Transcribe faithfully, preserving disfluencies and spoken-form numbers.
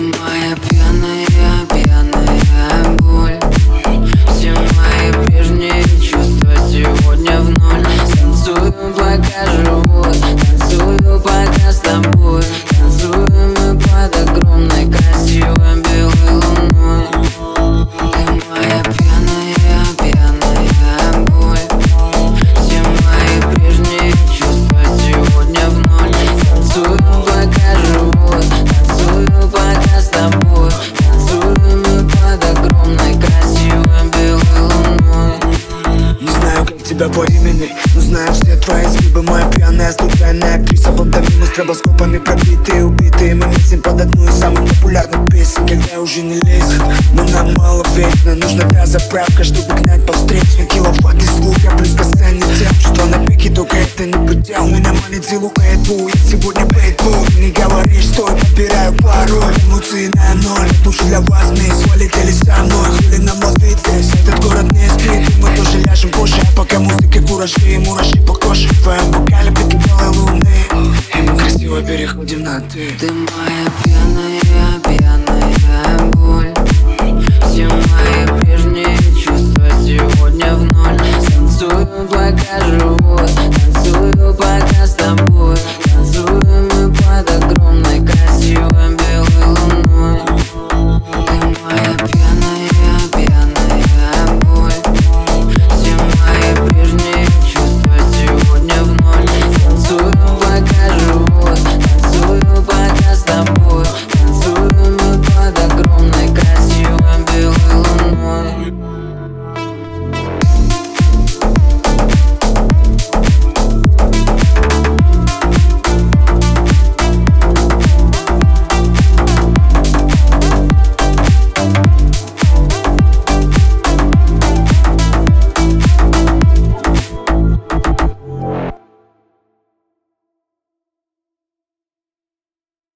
моя пьяная, пьяная боль. Все мои прежние чувства сегодня в ноль. Танцую, пока живот, танцую, пока с тобой. Танцуем мы под огромной красивой белой луной. Ты моя пьяная, пьяная боль. Все мои прежние чувства сегодня в ноль. Танцую, пока живот, танцую, пока с тобой. Танцуем мы под огромной красивой белой луной. Не знаю, как тебя по имени, но знаю все твои изгибы. Моя пьяная, случайная актриса. Пантомимы с стробоскопами пробитые, убитые. Мы месим под одну из самых популярных песен. Когда уже не лезет, но нам мало вечно. Нужна та заправка, чтобы гнать по встречной. Киловатт и звук, я близко сцене тем. Чувство на пике, только это не предел. Меня манит лука и бу, я сегодня бейтбол. Ты не говоришь, стой, подбираю пароль. Эмоции на ноль, душу для вас мисс. Полетели со мной, хули нам ловить здесь. Этот город не спит, и мы тоже ляжем позже. Пока музыка куражи и мураши по коже. В твоем бокале пики белой луны, и мы красиво переходим на ты. Ты